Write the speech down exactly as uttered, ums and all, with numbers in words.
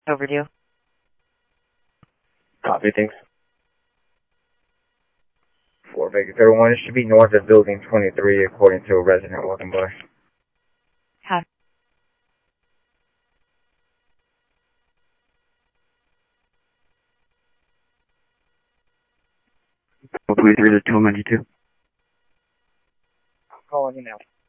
Overdue. Copy, thanks. four Vegas everyone, it should be north of building twenty-three according to a resident walking by. Have. twenty-three to two ninety-two. Calling you now.